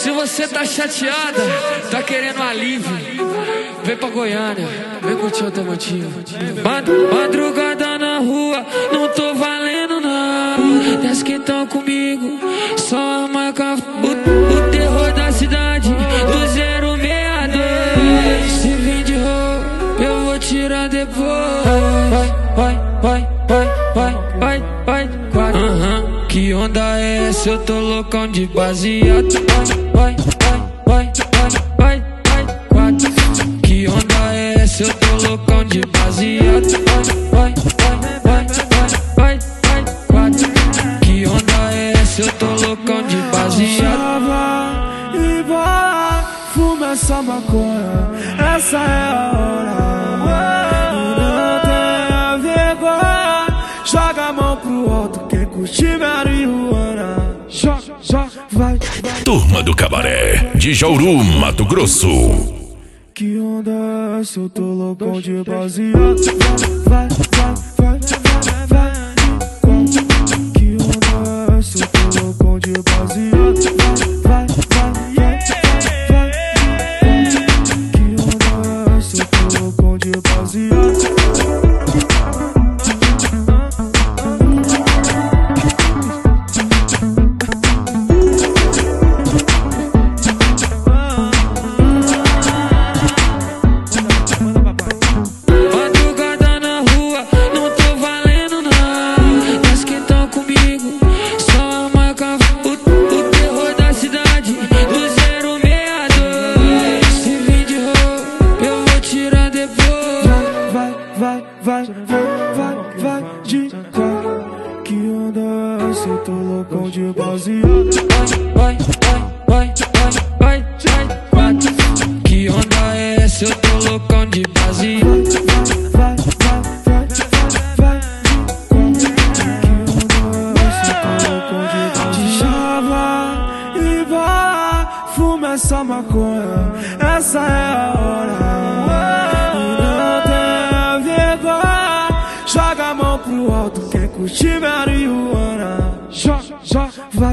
Se você tá chateada, tá querendo alívio, vem pra Goiânia, vem curtir o Alternativa. Madrugada na rua, não tô valendo não. Desce que tão comigo, só a marca. O terror da cidade, do 062. Se vir de roupa, eu vou tirar depois. Vai. Que onda é essa? Eu tô loucão de baseado. Vai. Que onda é essa? Eu tô loucão de baseado. Vai. Que onda é essa? Eu tô loucão de baseado. E bola, fuma essa maconha, essa é a hora. Não tenha vergonha, joga a mão pro alto, quem curtir marihuana. Joga, vai. Turma do Cabaré, de Jauru, Mato Grosso. Que onda é essa? Eu tô loucão de baseado. Vai. Que onda é essa? Eu tô loucão de baseado. Vai. Que onda é essa? Eu tô loucão de baseado. Vai de quatro. Que onda é essa? Eu tô loucão de baseado. Vai. Que onda é essa? Eu tô loucão de baseado. Vai de chava e bola, fuma essa maconha, essa é a hora. Joga a mão pro alto, quem curtir marihuana. Joga,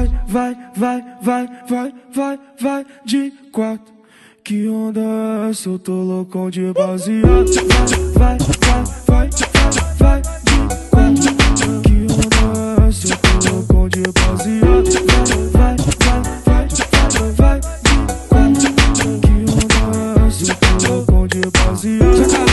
vai de quatro. Que onda é essa? Eu tô loucão de baseado. Vai de quatro. Que onda é essa? Eu tô loucão de baseado. Vai de quatro. Que onda é essa? Eu tô loucão de baseado.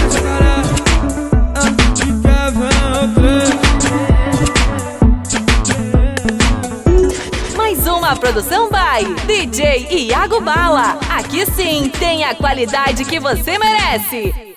Mais uma produção by DJ Iago Bala. Aqui sim tem a qualidade que você merece.